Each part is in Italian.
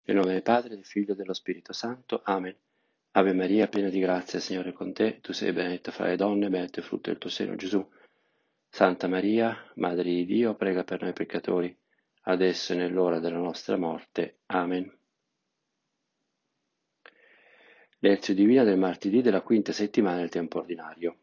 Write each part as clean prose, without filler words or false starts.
Nel nome del Padre, del Figlio e dello Spirito Santo. Amen. Ave Maria, piena di grazia, il Signore è con te. Tu sei benedetta fra le donne, benedetto è il frutto del tuo seno, Gesù. Santa Maria, Madre di Dio, prega per noi peccatori, adesso e nell'ora della nostra morte. Amen. Lezione divina del martedì della quinta settimana del tempo ordinario.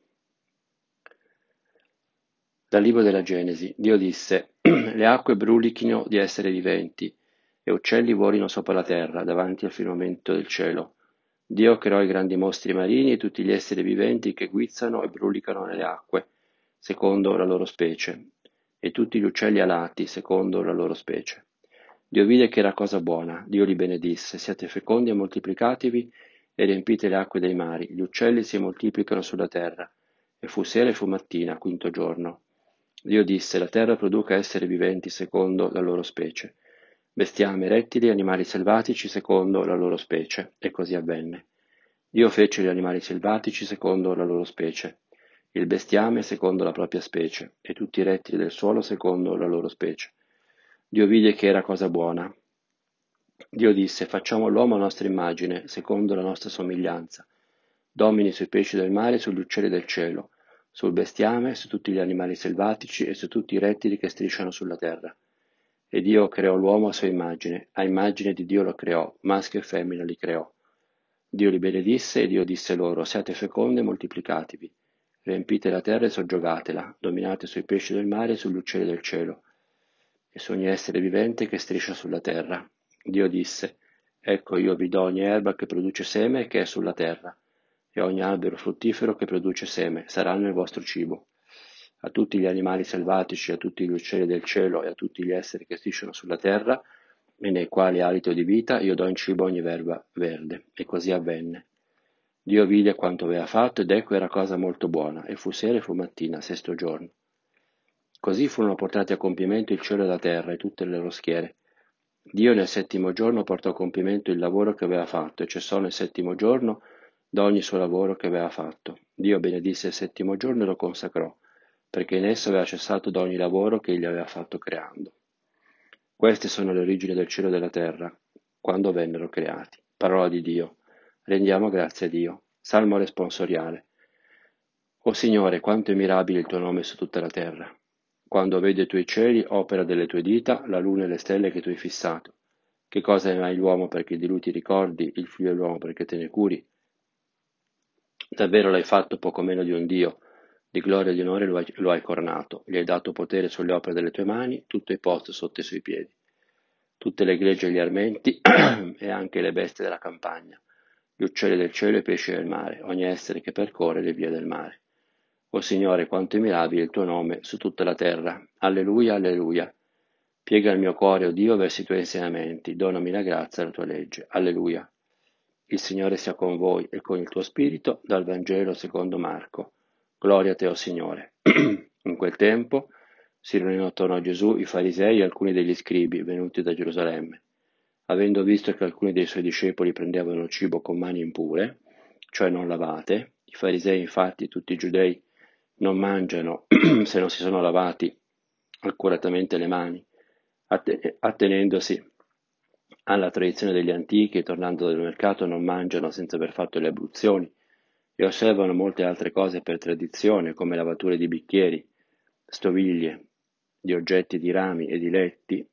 Dal libro della Genesi, Dio disse: le acque brulichino di essere viventi, e uccelli volino sopra la terra, davanti al firmamento del cielo. Dio creò i grandi mostri marini e tutti gli esseri viventi che guizzano e brulicano nelle acque, secondo la loro specie, e tutti gli uccelli alati, secondo la loro specie. Dio vide che era cosa buona, Dio li benedisse: siate fecondi e moltiplicatevi, e riempite le acque dei mari, gli uccelli si moltiplicano sulla terra. E fu sera e fu mattina, quinto giorno. Dio disse: la terra produca esseri viventi secondo la loro specie, bestiame, rettili e animali selvatici secondo la loro specie. E così avvenne. Dio fece gli animali selvatici secondo la loro specie, il bestiame secondo la propria specie, e tutti i rettili del suolo secondo la loro specie. Dio vide che era cosa buona. Dio disse: facciamo l'uomo a nostra immagine, secondo la nostra somiglianza. Domini sui pesci del mare e sugli uccelli del cielo, sul bestiame, su tutti gli animali selvatici e su tutti i rettili che strisciano sulla terra. E Dio creò l'uomo a sua immagine, a immagine di Dio lo creò, maschio e femmina li creò. Dio li benedisse e Dio disse loro: siate fecondi e moltiplicatevi, riempite la terra e soggiogatela, dominate sui pesci del mare e sugli uccelli del cielo, e su ogni essere vivente che striscia sulla terra. Dio disse: ecco, io vi do ogni erba che produce seme che è sulla terra, e ogni albero fruttifero che produce seme, saranno il vostro cibo. A tutti gli animali selvatici, a tutti gli uccelli del cielo e a tutti gli esseri che strisciano sulla terra, e nei quali ha alito di vita, io do in cibo ogni verba verde. E così avvenne. Dio vide quanto aveva fatto, ed ecco era cosa molto buona, e fu sera e fu mattina, sesto giorno. Così furono portati a compimento il cielo e la terra e tutte le loro schiere. Dio nel settimo giorno portò a compimento il lavoro che aveva fatto, e cessò nel settimo giorno da ogni suo lavoro che aveva fatto. Dio benedisse il settimo giorno e lo consacrò, perché in esso aveva cessato da ogni lavoro che egli aveva fatto creando. Queste sono le origini del cielo e della terra, quando vennero creati. Parola di Dio. Rendiamo grazie a Dio. Salmo responsoriale. O Signore, quanto è mirabile il tuo nome su tutta la terra. Quando vedo i tuoi cieli, opera delle tue dita, la luna e le stelle che tu hai fissato. Che cosa è mai l'uomo perché di lui ti ricordi, il figlio dell'uomo perché te ne curi? Davvero l'hai fatto poco meno di un Dio, di gloria e di onore lo hai coronato, gli hai dato potere sulle opere delle tue mani, tutto hai posto sotto i suoi piedi. Tutte le greggi e gli armenti e anche le bestie della campagna, gli uccelli del cielo e i pesci del mare, ogni essere che percorre le vie del mare. O Signore, quanto è mirabile il tuo nome su tutta la terra. Alleluia, alleluia. Piega il mio cuore, o Dio, verso i tuoi insegnamenti, donami la grazia della tua legge. Alleluia. Il Signore sia con voi e con il tuo spirito, dal Vangelo secondo Marco. Gloria a te, o Signore. In quel tempo si riunirono attorno a Gesù i farisei e alcuni degli scribi venuti da Gerusalemme. Avendo visto che alcuni dei suoi discepoli prendevano cibo con mani impure, cioè non lavate, i farisei infatti e tutti i giudei non mangiano se non si sono lavati accuratamente le mani, attenendosi alla tradizione degli antichi e tornando dal mercato non mangiano senza aver fatto le abluzioni e osservano molte altre cose per tradizione, come lavature di bicchieri, stoviglie, di oggetti di rami e di letti.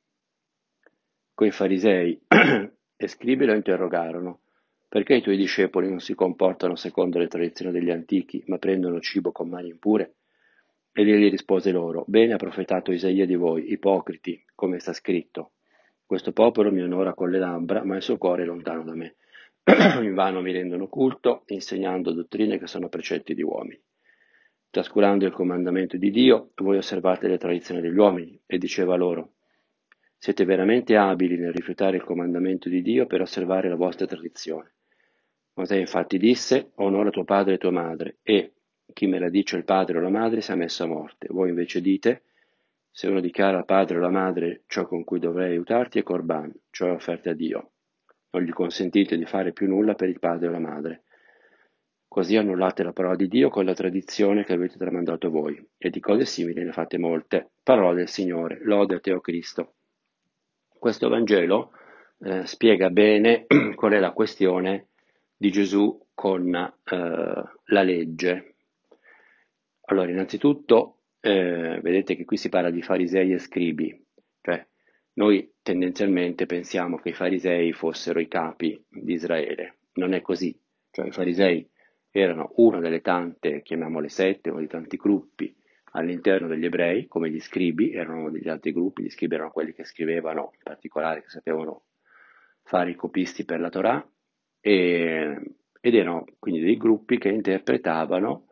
Quei farisei e scribi lo interrogarono: perché i tuoi discepoli non si comportano secondo le tradizioni degli antichi, ma prendono cibo con mani impure? Ed egli rispose loro: bene ha profetato Isaia di voi, ipocriti, come sta scritto: questo popolo mi onora con le labbra, ma il suo cuore è lontano da me. Invano mi rendono culto, insegnando dottrine che sono precetti di uomini. Trascurando il comandamento di Dio, voi osservate le tradizioni degli uomini. E diceva loro: siete veramente abili nel rifiutare il comandamento di Dio per osservare la vostra tradizione. Mosè infatti disse: onora tuo padre e tua madre, e chi me la dice il padre o la madre sia messo a morte. Voi invece dite: se uno dichiara al padre o alla madre ciò con cui dovrei aiutarti è corban, cioè offerte a Dio. Non gli consentite di fare più nulla per il padre o la madre. Così annullate la parola di Dio con la tradizione che avete tramandato voi, e di cose simili ne fate molte. Parola del Signore, lode a te, o Cristo. Questo Vangelo spiega bene qual è la questione di Gesù con la legge. Allora, innanzitutto, vedete che qui si parla di farisei e scribi, cioè noi tendenzialmente pensiamo che i farisei fossero i capi di Israele, non è così, cioè i farisei erano una delle tante, chiamiamole sette, uno dei tanti gruppi all'interno degli ebrei, come gli scribi erano uno degli altri gruppi, gli scribi erano quelli che scrivevano, in particolare che sapevano fare i copisti per la Torah, ed erano quindi dei gruppi che interpretavano,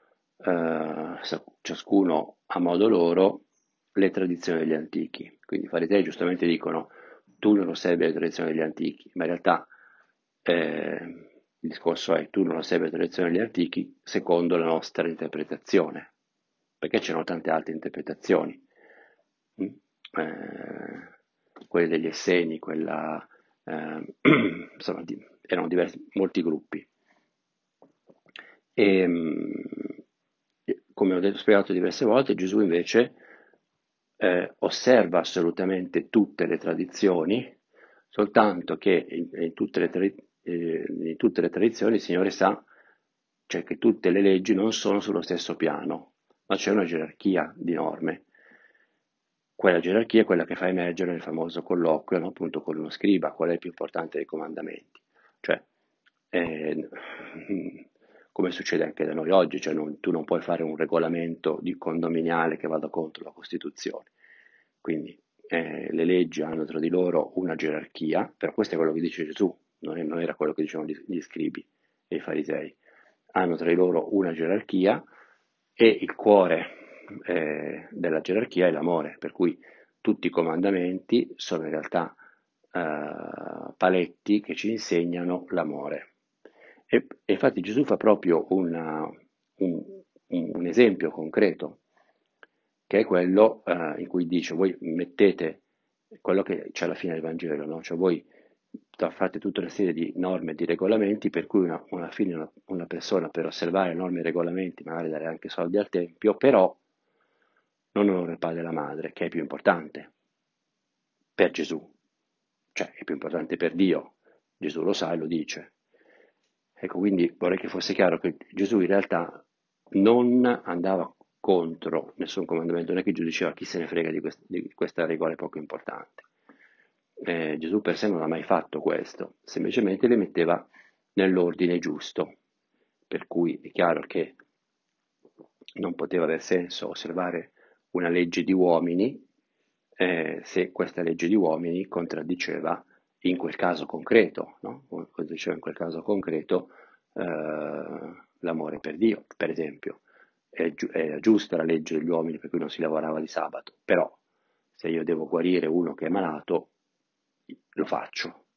ciascuno a modo loro, le tradizioni degli antichi. Quindi i farisei giustamente dicono tu non osservi le tradizioni degli antichi, ma in realtà il discorso è tu non osservi le tradizioni degli antichi secondo la nostra interpretazione, perché c'erano tante altre interpretazioni. Mm? Quelle degli Esseni, quella, insomma, erano molti gruppi. E, come ho spiegato diverse volte, Gesù invece osserva assolutamente tutte le tradizioni, soltanto che in tutte le tradizioni il Signore sa, cioè che tutte le leggi non sono sullo stesso piano, ma c'è una gerarchia di norme. Quella gerarchia è quella che fa emergere il famoso colloquio, no, appunto con uno scriba, qual è il più importante dei comandamenti. Cioè, eh, come succede anche da noi oggi, cioè tu non puoi fare un regolamento di condominiale che vada contro la Costituzione. Quindi le leggi hanno tra di loro una gerarchia, però questo è quello che dice Gesù, non era quello che dicevano gli scribi e i farisei. Hanno tra di loro una gerarchia e il cuore della gerarchia è l'amore, per cui tutti i comandamenti sono in realtà paletti che ci insegnano l'amore. E infatti Gesù fa proprio un, un esempio concreto, che è quello in cui dice, voi mettete quello che c'è alla fine del Vangelo, no? Cioè voi fate tutta una serie di norme e di regolamenti per cui alla fine una persona per osservare norme e regolamenti, magari dare anche soldi al Tempio, però non onora il padre e la madre, che è più importante per Gesù, cioè è più importante per Dio. Gesù lo sa e lo dice. Ecco, quindi vorrei che fosse chiaro che Gesù in realtà non andava contro nessun comandamento, non è che Gesù diceva chi se ne frega di questa regola poco importante. Gesù per sé non ha mai fatto questo, semplicemente le metteva nell'ordine giusto, per cui è chiaro che non poteva aver senso osservare una legge di uomini se questa legge di uomini contraddiceva in quel caso concreto, no? Contraddiceva in quel caso concreto l'amore per Dio, per esempio. È giusta la legge degli uomini per cui non si lavorava di sabato, però se io devo guarire uno che è malato, lo faccio,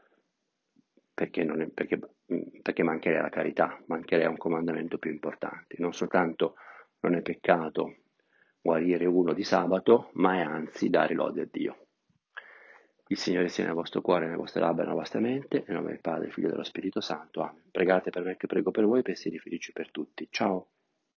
perché mancherei alla carità, mancherei a un comandamento più importante. Non soltanto non è peccato guarire uno di sabato, ma è anzi dare lode a Dio. Il Signore sia nel vostro cuore, nelle vostre labbra e nella vostra mente, nel nome del Padre, Figlio e dello Spirito Santo. Amen. Pregate per me che prego per voi, pensieri felici per tutti. Ciao.